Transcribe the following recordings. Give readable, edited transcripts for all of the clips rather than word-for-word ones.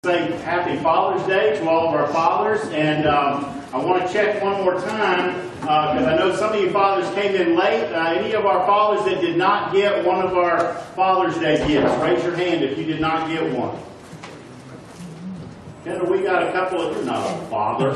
Say Happy Father's Day to all of our fathers, and I want to check one more time because I know some of you fathers came in late. Any of our fathers that did not get one of our Father's Day gifts, raise your hand if you did not get one. Kendall, we got a couple of, you're not a father.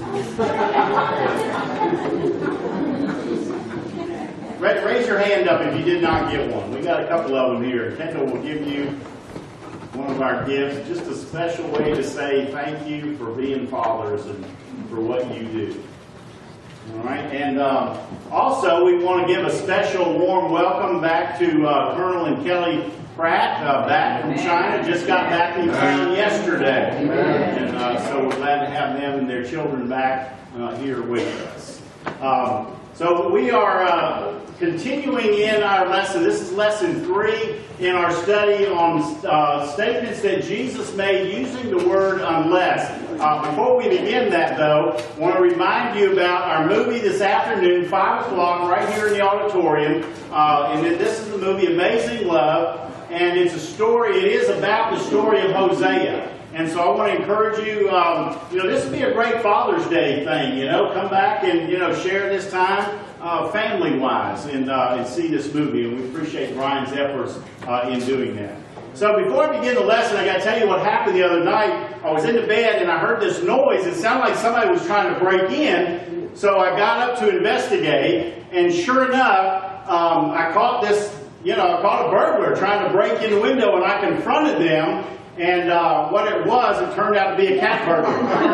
Raise your hand up if you did not get one. We got a couple of them here. Kendall will give you one of our gifts, just a special way to say thank you for being fathers and for what you do. All right, and also we want to give a special warm welcome back to Colonel and Kelly Pratt, back from China. Just got back in town yesterday, and so we're glad to have them and their children back here with us. So we are continuing in our lesson. This is lesson 3 in our study on statements that Jesus made using the word unless. Before we begin that, though, I want to remind you about our movie this afternoon, 5 o'clock, right here in the auditorium. And this is the movie Amazing Love, and it's a story. It is about the story of Hosea. And so I want to encourage you, this would be a great Father's Day thing, come back and, share this time family-wise and see this movie. And we appreciate Brian's efforts in doing that. So before I begin the lesson, I got to tell you what happened the other night. I was in the bed and I heard this noise. It sounded like somebody was trying to break in. So I got up to investigate, and sure enough, I caught this, I caught a burglar trying to break in the window, and I confronted them. And what it was, it turned out to be a cat burglar.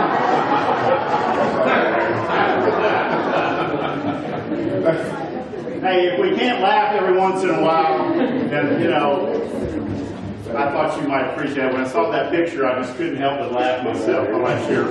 Hey, if we can't laugh every once in a while, then, I thought you might appreciate it. When I saw that picture, I just couldn't help but laugh myself. I'm not sure.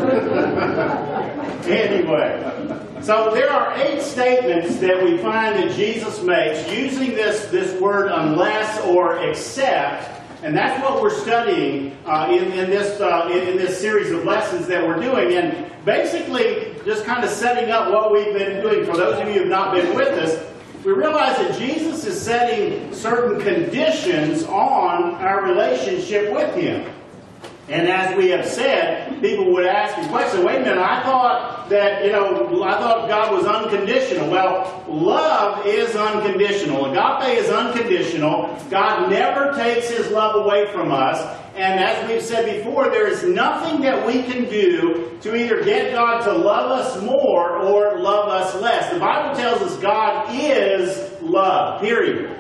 Anyway, so there are 8 statements that we find that Jesus makes using this word unless or except. And that's what we're studying in this series of lessons that we're doing. And basically, just kind of setting up what we've been doing. For those of you who have not been with us, we realize that Jesus is setting certain conditions on our relationship with Him. And as we have said, people would ask the question, wait a minute, I thought that, I thought God was unconditional. Well, love is unconditional. Agape is unconditional. God never takes His love away from us. And as we've said before, there is nothing that we can do to either get God to love us more or love us less. The Bible tells us God is love, period.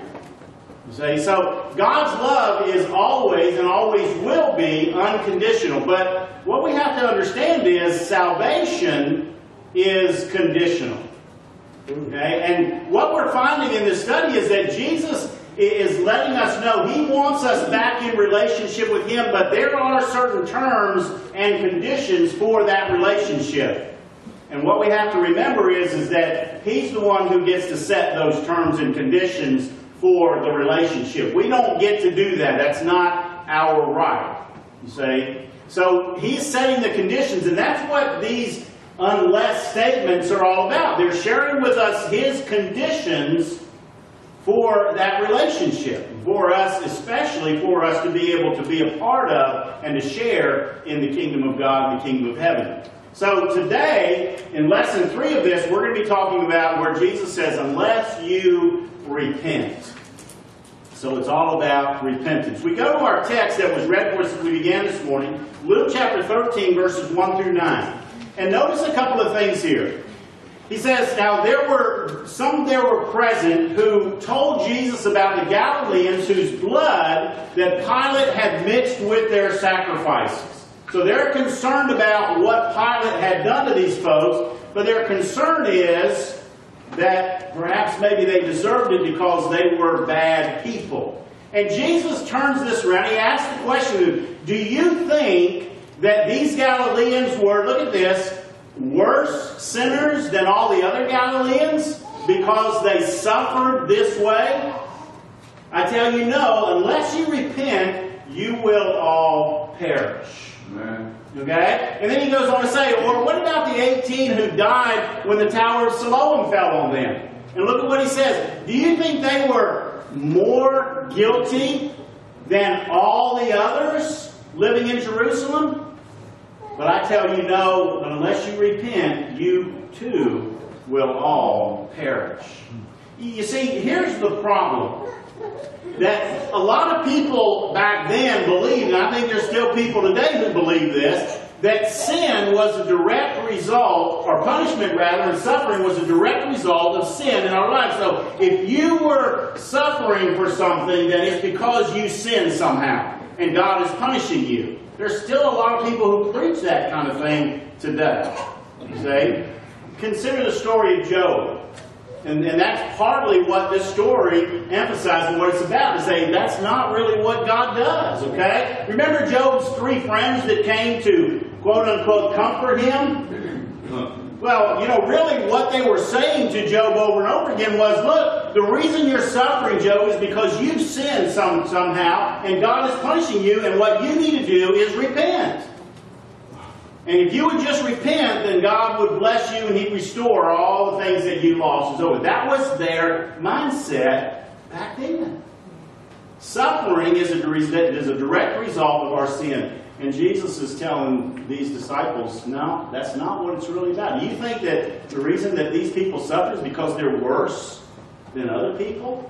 So God's love is always and always will be unconditional. But what we have to understand is salvation is conditional. Okay? And what we're finding in this study is that Jesus is letting us know He wants us back in relationship with Him, but there are certain terms and conditions for that relationship. And what we have to remember is that He's the one who gets to set those terms and conditions for the relationship. We don't get to do that. That's not our right. You see? So He's setting the conditions, and that's what these unless statements are all about. They're sharing with us His conditions for that relationship. For us, especially for us to be able to be a part of and to share in the kingdom of God and the kingdom of heaven. So today, in lesson 3 of this, we're going to be talking about where Jesus says, unless you repent. So it's all about repentance. We go to our text that was read for us as we began this morning, Luke chapter 13, verses 1 through 9. And notice a couple of things here. He says, now there were present who told Jesus about the Galileans whose blood that Pilate had mixed with their sacrifices. So they're concerned about what Pilate had done to these folks, but their concern is that perhaps maybe they deserved it because they were bad people. And Jesus turns this around. He asks the question, do you think that these Galileans were, look at this, worse sinners than all the other Galileans because they suffered this way? I tell you no, unless you repent, you will all perish. Amen. Okay? And then he goes on to say, or what about the 18 who died when the Tower of Siloam fell on them? And look at what he says. Do you think they were more guilty than all the others? living in Jerusalem? But I tell you, no, unless you repent, you too will all perish. You see, here's the problem. That a lot of people back then believed, and I think there's still people today who believe this, that sin was a direct result, or punishment rather, and suffering was a direct result of sin in our lives. So if you were suffering for something, then it's because you sinned somehow, and God is punishing you. There's still a lot of people who preach that kind of thing today. You see? Consider the story of Job. And that's partly what this story emphasizes what it's about, to say that's not really what God does, okay? Remember Job's 3 friends that came to, quote-unquote, comfort him? Well, you know, really what they were saying to Job over and over again was, look, the reason you're suffering, Job, is because you've sinned somehow, and God is punishing you, and what you need to do is repent. And if you would just repent, then God would bless you and He'd restore all the things that you lost and so on. That was their mindset back then. Suffering is a direct result of our sin. And Jesus is telling these disciples, no, that's not what it's really about. Do you think that the reason that these people suffer is because they're worse than other people?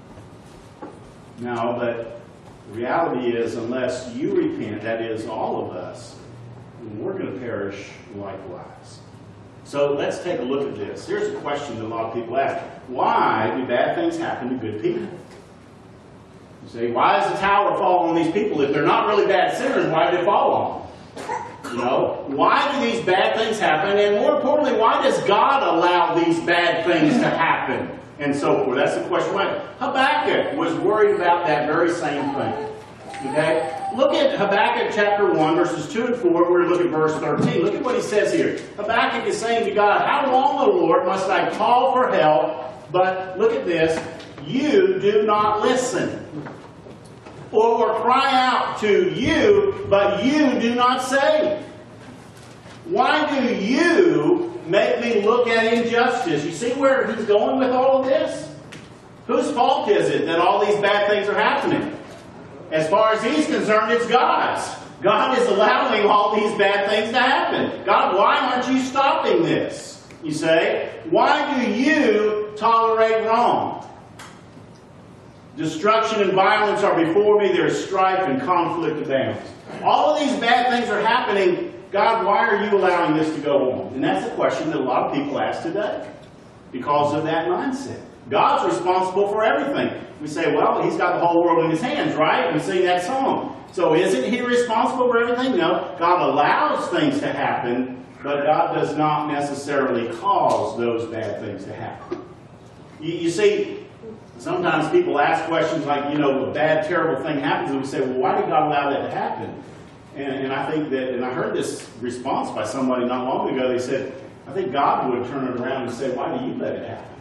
No, but the reality is, unless you repent, that is, all of us, we're going to perish likewise. So let's take a look at this. Here's a question that a lot of people ask. Why do bad things happen to good people? You say, why does the tower fall on these people? If they're not really bad sinners, why do they fall on them? You know, why do these bad things happen? And more importantly, why does God allow these bad things to happen? And so forth. That's the question. Habakkuk was worried about that very same thing. Okay? Look at Habakkuk chapter 1, verses 2 and 4. We're going to look at verse 13. Look at what he says here. Habakkuk is saying to God, how long, O Lord, must I call for help? But look at this. You do not listen. Or cry out to you, but you do not save. Why do you make me look at injustice? You see where he's going with all of this? Whose fault is it that all these bad things are happening? As far as he's concerned, it's God's. God is allowing all these bad things to happen. God, why aren't you stopping this? You say, why do you tolerate wrong? Destruction and violence are before me. There is strife and conflict abounds. All of these bad things are happening. God, why are you allowing this to go on? And that's the question that a lot of people ask today because of that mindset. God's responsible for everything. We say, well, He's got the whole world in His hands, right? We sing that song. So isn't He responsible for everything? No. God allows things to happen, but God does not necessarily cause those bad things to happen. You see, sometimes people ask questions like, you know, a bad, terrible thing happens, and we say, well, why did God allow that to happen? And I think that, and I heard this response by somebody not long ago. They said, I think God would turn it around and say, why do you let it happen?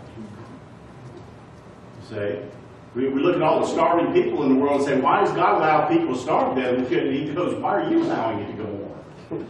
Say, we look at all the starving people in the world and say, why does God allow people to starve them? And He goes, why are you allowing it to go on?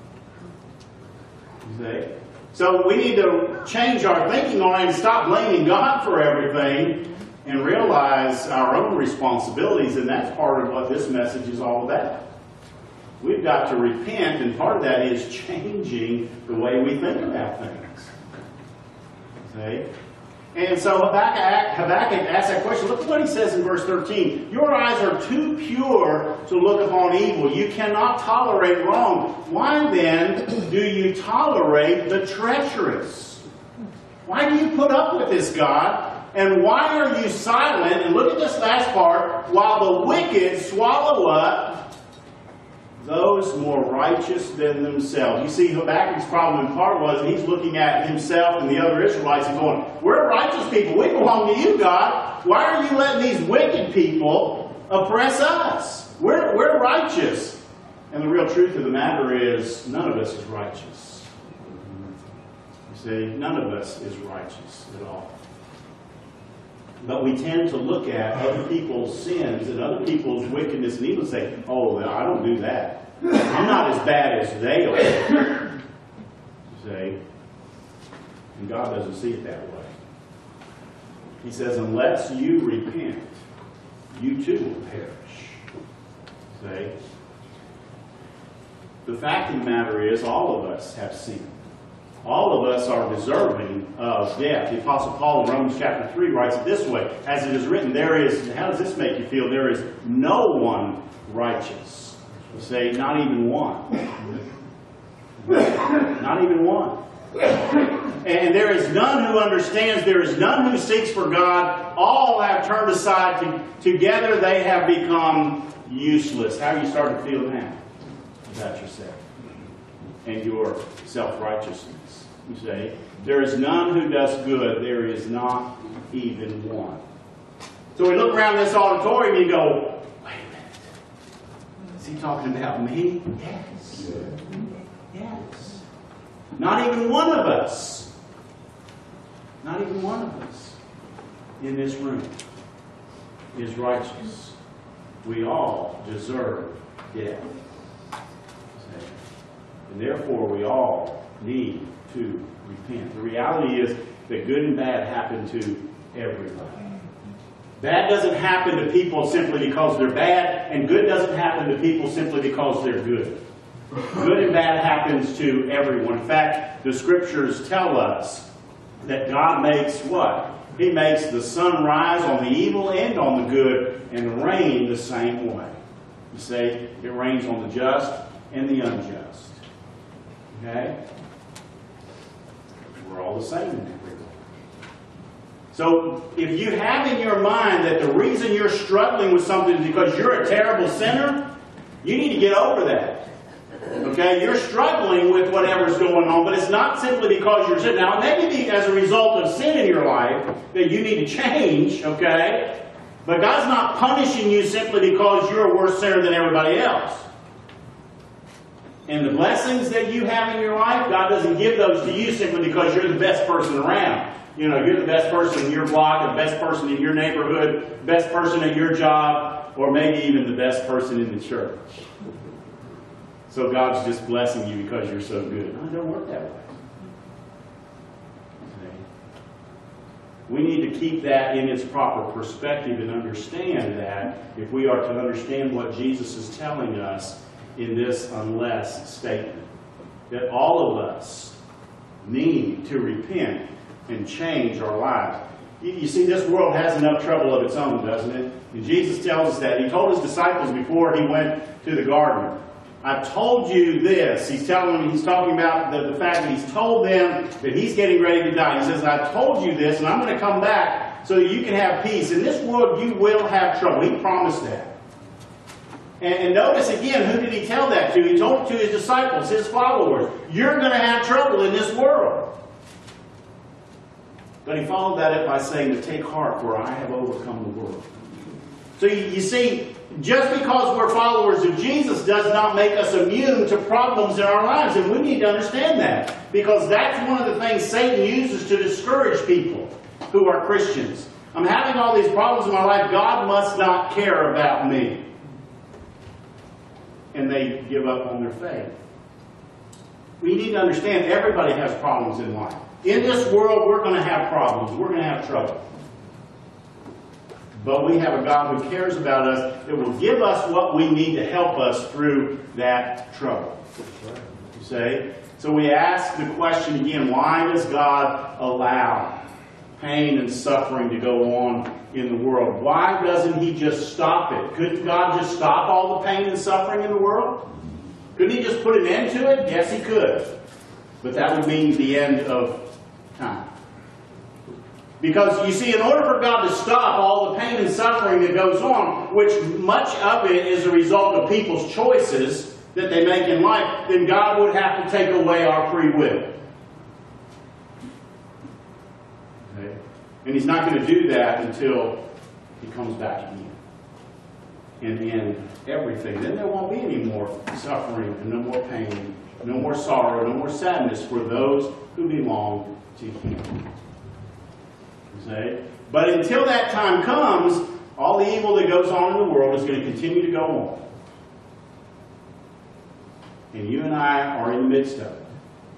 You say? So we need to change our thinking on it and stop blaming God for everything and realize our own responsibilities, and that's part of what this message is all about. We've got to repent, and part of that is changing the way we think about things. See? And so Habakkuk asks that question. Look at what he says in verse 13. Your eyes are too pure to look upon evil. You cannot tolerate wrong. Why then do you tolerate the treacherous? Why do you put up with this, God? And why are you silent? And look at this last part. While the wicked swallow up those more righteous than themselves. You see, Habakkuk's problem in part was he's looking at himself and the other Israelites and going, we're righteous people. We belong to you, God. Why are you letting these wicked people oppress us? We're righteous. And the real truth of the matter is, none of us is righteous. You see, none of us is righteous at all. But we tend to look at other people's sins and other people's wickedness and evil and say, oh, I don't do that. I'm not as bad as they are. See? And God doesn't see it that way. He says, unless you repent, you too will perish. See? the fact of the matter is all of us have sinned. All of us are deserving of death. The Apostle Paul in Romans chapter 3 writes it this way, as it is written, there is, how does this make you feel? There is no one righteous. You say, not even one. Not even one. And there is none who understands, there is none who seeks for God. All have turned aside. Together they have become useless. How are you starting to feel now about yourself and your self-righteousness? You say, there is none who does good. There is not even one. So we look around this auditorium and you go, wait a minute. Is he talking about me? Yes. Yes. Not even one of us. Not even one of us in this room is righteous. We all deserve death. And therefore we all need to repent. The reality is that good and bad happen to everybody. Bad doesn't happen to people simply because they're bad, and good doesn't happen to people simply because they're good. Good and bad happens to everyone. In fact, the Scriptures tell us that God makes what? He makes the sun rise on the evil and on the good, and rain the same way. You say it rains on the just and the unjust. Okay? We're all the same in that regard. So, if you have in your mind that the reason you're struggling with something is because you're a terrible sinner, you need to get over that. Okay? You're struggling with whatever's going on, but it's not simply because you're sinning. Now, it may be as a result of sin in your life that you need to change, okay? But God's not punishing you simply because you're a worse sinner than everybody else. And the blessings that you have in your life, God doesn't give those to you simply because you're the best person around. You know, you're the best person in your block, the best person in your neighborhood, the best person at your job, or maybe even the best person in the church. So God's just blessing you because you're so good. No, it don't work that way. We need to keep that in its proper perspective and understand that if we are to understand what Jesus is telling us in this unless statement, that all of us need to repent and change our lives. You see, this world has enough trouble of its own, doesn't it? And Jesus tells us that. He told his disciples before he went to the garden, I told you this. He's talking about the fact that he's told them that he's getting ready to die. He says, I told you this, and I'm going to come back so that you can have peace. In this world, you will have trouble. He promised that. And notice again, who did he tell that to? He told it to his disciples, his followers. You're going to have trouble in this world. But he followed that up by saying to take heart, for I have overcome the world. So you see, just because we're followers of Jesus does not make us immune to problems in our lives. And we need to understand that. Because that's one of the things Satan uses to discourage people who are Christians. I'm having all these problems in my life. God must not care about me. And they give up on their faith. We need to understand everybody has problems in life. In this world, we're going to have problems. We're going to have trouble. But we have a God who cares about us, that will give us what we need to help us through that trouble. You say? So we ask the question again, why does God allow pain and suffering to go on in the world? Why doesn't He just stop it? Couldn't God just stop all the pain and suffering in the world? Couldn't He just put an end to it? Yes, He could. But that would mean the end of time. Because, you see, in order for God to stop all the pain and suffering that goes on, which much of it is a result of people's choices that they make in life, then God would have to take away our free will. Okay? And He's not going to do that until He comes back again. And in everything. Then there won't be any more suffering and no more pain, no more sorrow, no more sadness for those who belong to Him. But until that time comes, all the evil that goes on in the world is going to continue to go on. And you and I are in the midst of it.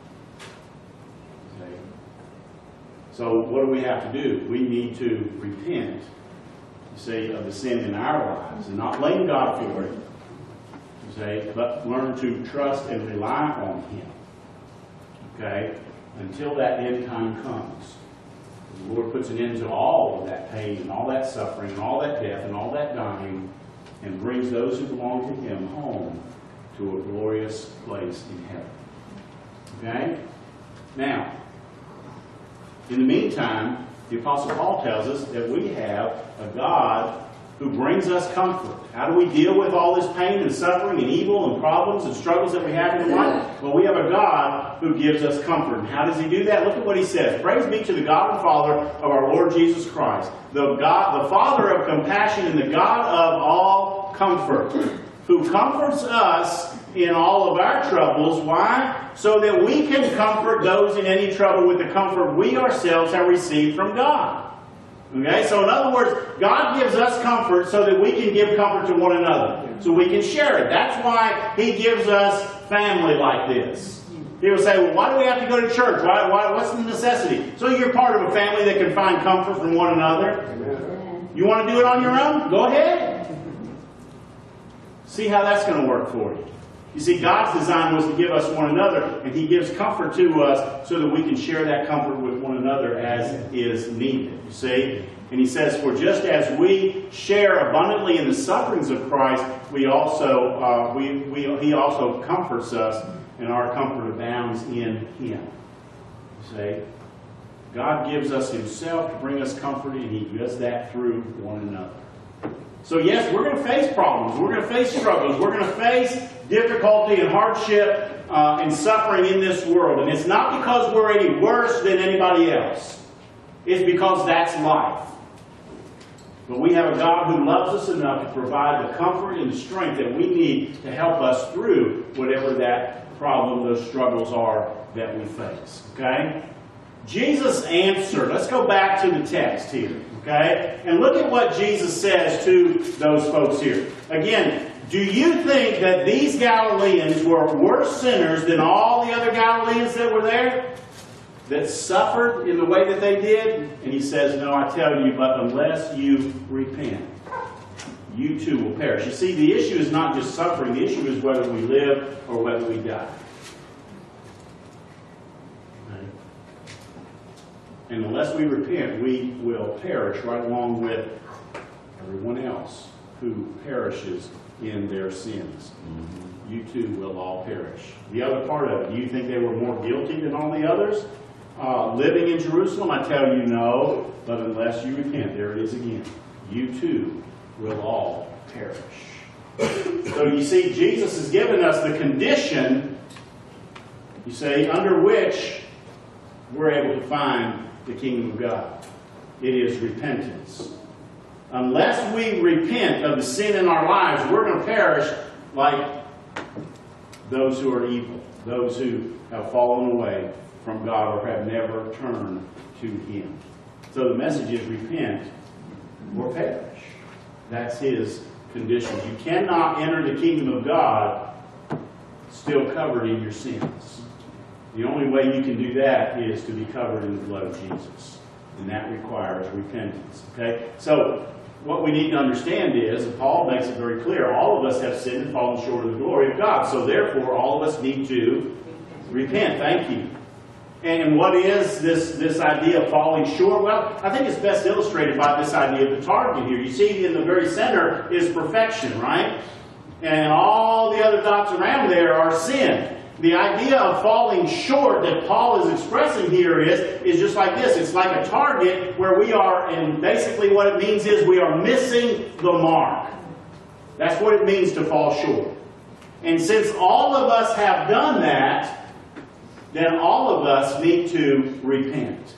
So what do we have to do? We need to repent, of the sin in our lives and not blame God for it. say, but learn to trust and rely on Him. Okay? Until that end time comes. The Lord puts an end to all of that pain and all that suffering and all that death and all that dying and brings those who belong to Him home to a glorious place in heaven. Okay? Now, in the meantime, the Apostle Paul tells us that we have a God who brings us comfort. How do we deal with all this pain and suffering and evil and problems and struggles that we have in life? Well, we have a God who gives us comfort. And how does He do that? Look at what He says. Praise be to the God and Father of our Lord Jesus Christ, the Father of compassion and the God of all comfort, who comforts us in all of our troubles. Why? So that we can comfort those in any trouble with the comfort we ourselves have received from God. Okay, so in other words, God gives us comfort so that we can give comfort to one another. So we can share it. That's why He gives us family like this. People say, well, why do we have to go to church? What's the necessity? So you're part of a family that can find comfort from one another. You want to do it on your own? Go ahead. See how that's going to work for you. You see, God's design was to give us one another, and He gives comfort to us so that we can share that comfort with one another as is needed. You see? And He says, for just as we share abundantly in the sufferings of Christ, He also comforts us, and our comfort abounds in Him. You see? God gives us Himself to bring us comfort, and He does that through one another. So yes, we're going to face problems. We're going to face struggles. We're going to face difficulty and hardship and suffering in this world. And it's not because we're any worse than anybody else. It's because that's life. But we have a God who loves us enough to provide the comfort and the strength that we need to help us through whatever that problem, those struggles are that we face. Okay? Jesus answered. Let's go back to the text here. Okay? And look at what Jesus says to those folks here. Again, do you think that these Galileans were worse sinners than all the other Galileans that were there? That suffered in the way that they did? And He says, no, I tell you, but unless you repent, you too will perish. You see, the issue is not just suffering. The issue is whether we live or whether we die. And unless we repent, we will perish right along with everyone else who perishes in their sins. You too will all perish. The other part of it, do you think they were more guilty than all the others? Living in Jerusalem, I tell you no, but unless you repent, there it is again. You too will all perish. So you see, Jesus has given us the condition, you say, under which we're able to find the kingdom of God. It is repentance. Unless we repent of the sin in our lives, we're going to perish like those who are evil, those who have fallen away from God or have never turned to Him. So the message is repent or perish. That's His condition. You cannot enter the kingdom of God still covered in your sins. The only way you can do that is to be covered in the blood of Jesus. And that requires repentance. Okay? So, what we need to understand is, and Paul makes it very clear, all of us have sinned and fallen short of the glory of God. So therefore, all of us need to repent. Thank you. And what is this idea of falling short? Well, I think it's best illustrated by this idea of the target here. You see, in the very center is perfection, right? And all the other dots around there are sin. The idea of falling short that Paul is expressing here is just like this. It's like a target where we are, and basically what it means is we are missing the mark. That's what it means to fall short. And since all of us have done that, then all of us need to repent,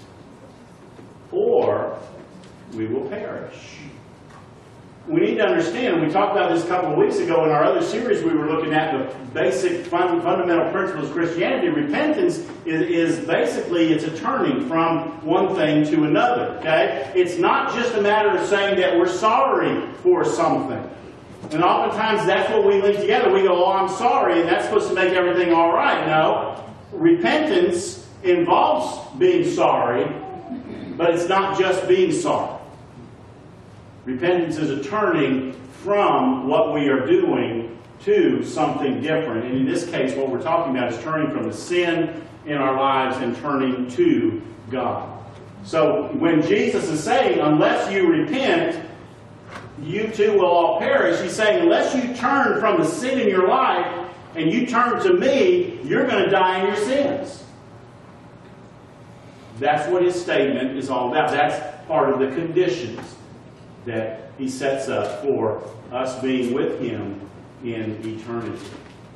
or we will perish. We need to understand, and we talked about this a couple of weeks ago in our other series, we were looking at the basic fundamental principles of Christianity. Repentance is basically, it's a turning from one thing to another. Okay? It's not just a matter of saying that we're sorry for something. And oftentimes that's what we link together. We go, oh, I'm sorry, and that's supposed to make everything all right. No. Repentance involves being sorry, but it's not just being sorry. Repentance is a turning from what we are doing to something different. And in this case, what we're talking about is turning from the sin in our lives and turning to God. So when Jesus is saying, unless you repent, you too will all perish, he's saying, unless you turn from the sin in your life and you turn to me, you're going to die in your sins. That's what his statement is all about. That's part of the conditions that he sets up for us being with him in eternity.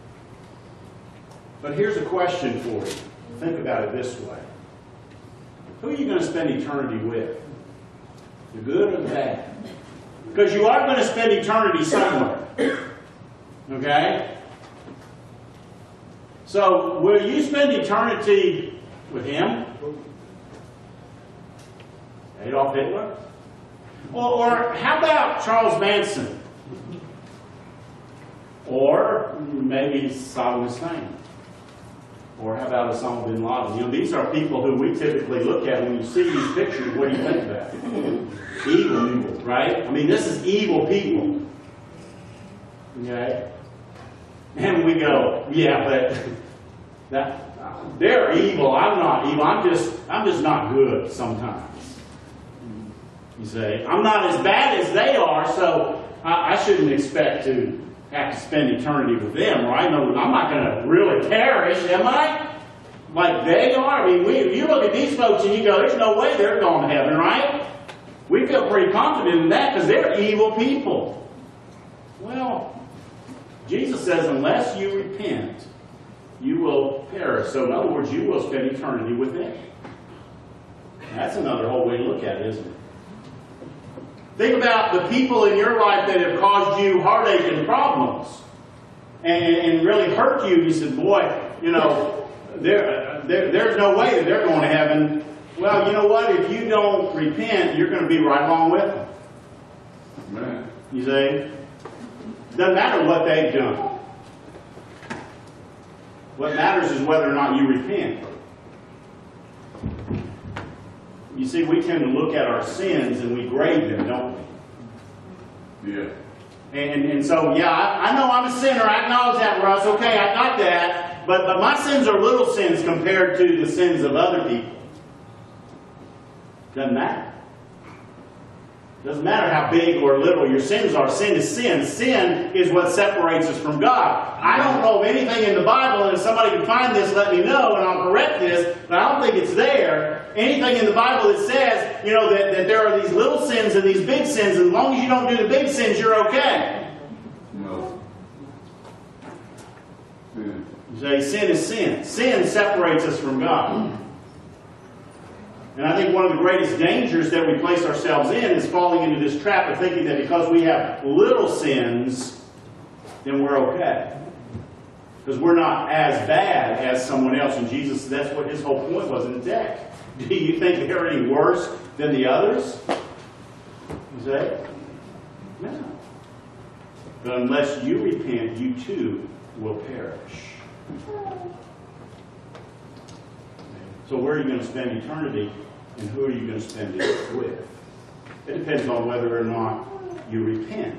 But here's a question for you. Think about it this way. Who are you going to spend eternity with? The good or the bad? Because you are going to spend eternity somewhere. Okay? So, will you spend eternity with him? Adolf Hitler? Or how about Charles Manson? Or maybe Saddam Hussein? Or how about Osama bin Laden? You know, these are people who we typically look at when you see these pictures. What do you think about? Evil people, right? I mean, this is evil people. Okay? And we go, yeah, but they're evil. I'm not evil. I'm just not good sometimes. You say, I'm not as bad as they are, so I shouldn't expect to have to spend eternity with them, right? No, I'm not going to really perish, am I? Like they are. I mean, you look at these folks and you go, there's no way they're going to heaven, right? We feel pretty confident in that because they're evil people. Well, Jesus says, unless you repent, you will perish. So in other words, you will spend eternity with them. That's another whole way to look at it, isn't it? Think about the people in your life that have caused you heartache and problems and really hurt you. You said, boy, you know, there's no way that they're going to heaven. Well, you know what? If you don't repent, you're going to be right along with them. Amen. You see? Doesn't matter what they've done. What matters is whether or not you repent. You see, we tend to look at our sins and we grade them, don't we? Yeah. And so, yeah, I know I'm a sinner. I acknowledge that, Russ. Okay, I got that. But my sins are little sins compared to the sins of other people. Doesn't matter. Doesn't matter how big or little your sins are. Sin is sin. Sin is what separates us from God. I don't know of anything in the Bible, and if somebody can find this, let me know, and I'll correct this, but I don't think it's there. Anything in the Bible that says, you know, that there are these little sins and these big sins, and as long as you don't do the big sins, you're okay. No. Sin. You say sin is sin. Sin separates us from God. And I think one of the greatest dangers that we place ourselves in is falling into this trap of thinking that because we have little sins, then we're okay. Because we're not as bad as someone else. And Jesus, that's what his whole point was in the text. Do you think they're any worse than the others? You say? No. But unless you repent, you too will perish. So where are you going to spend eternity, and who are you going to spend it with? It depends on whether or not you repent.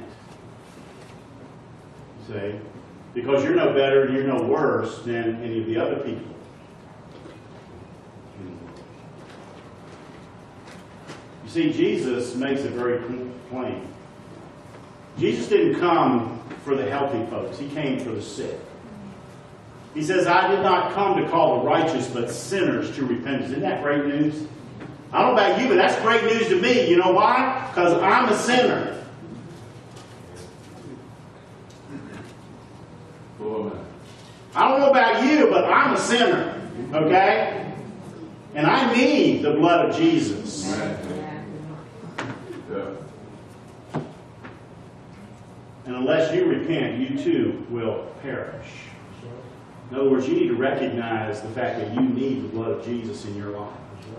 You see? Because you're no better and you're no worse than any of the other people. You see, Jesus makes it very plain. Jesus didn't come for the healthy folks. He came for the sick. He says, I did not come to call the righteous, but sinners to repentance. Isn't that great news? I don't know about you, but that's great news to me. You know why? Because I'm a sinner. I don't know about you, but I'm a sinner. Okay? And I need the blood of Jesus. And unless you repent, you too will perish. In other words, you need to recognize the fact that you need the blood of Jesus in your life.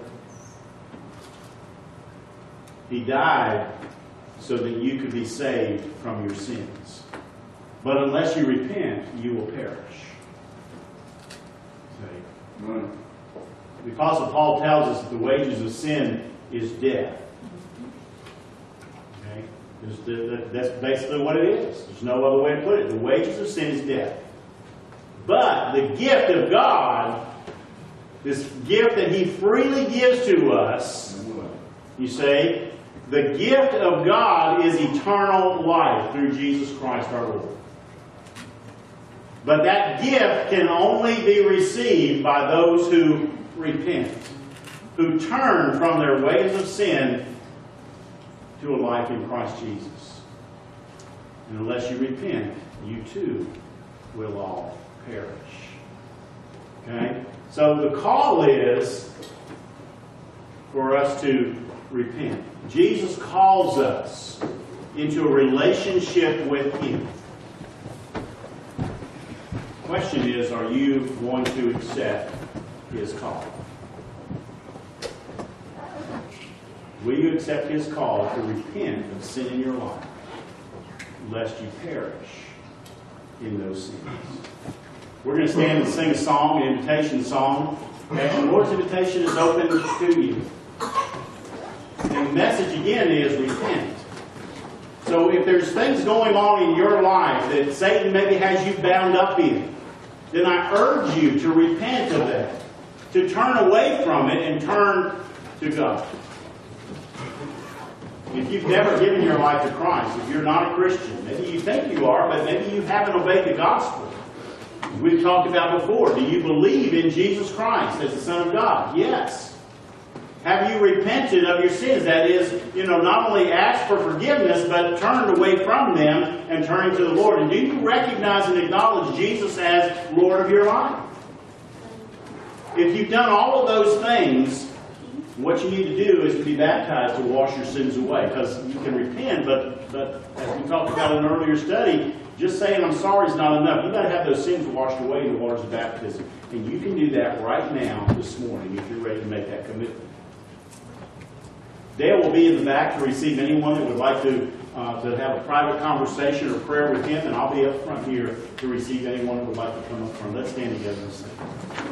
He died so that you could be saved from your sins. But unless you repent, you will perish. The Apostle Paul tells us that the wages of sin is death. Okay? That's basically what it is. There's no other way to put it. The wages of sin is death. But the gift of God, this gift that He freely gives to us, you say, the gift of God is eternal life through Jesus Christ our Lord. But that gift can only be received by those who repent, who turn from their ways of sin to a life in Christ Jesus. And unless you repent, you too will all perish. Okay? So the call is for us to repent. Jesus calls us into a relationship with Him. The question is, are you going to accept His call? Will you accept His call to repent of sin in your life, lest you perish in those sins? We're going to stand and sing a song, an invitation song. Okay? The Lord's invitation is open to you. And the message again is repent. So if there's things going on in your life that Satan maybe has you bound up in, then I urge you to repent of that, to turn away from it and turn to God. If you've never given your life to Christ, if you're not a Christian, maybe you think you are, but maybe you haven't obeyed the gospel. We've talked about before, do you believe in Jesus Christ as the Son of God? Yes. Have you repented of your sins? That is, not only asked for forgiveness, but turned away from them and turning to the Lord. And do you recognize and acknowledge Jesus as Lord of your life? If you've done all of those things, what you need to do is to be baptized to wash your sins away. Because you can repent, but as we talked about in an earlier study, just saying I'm sorry is not enough. You've got to have those sins washed away in the waters of baptism. And you can do that right now, this morning, if you're ready to make that commitment. Dale will be in the back to receive anyone that would like to have a private conversation or prayer with him, and I'll be up front here to receive anyone that would like to come up front. Let's stand together and sing.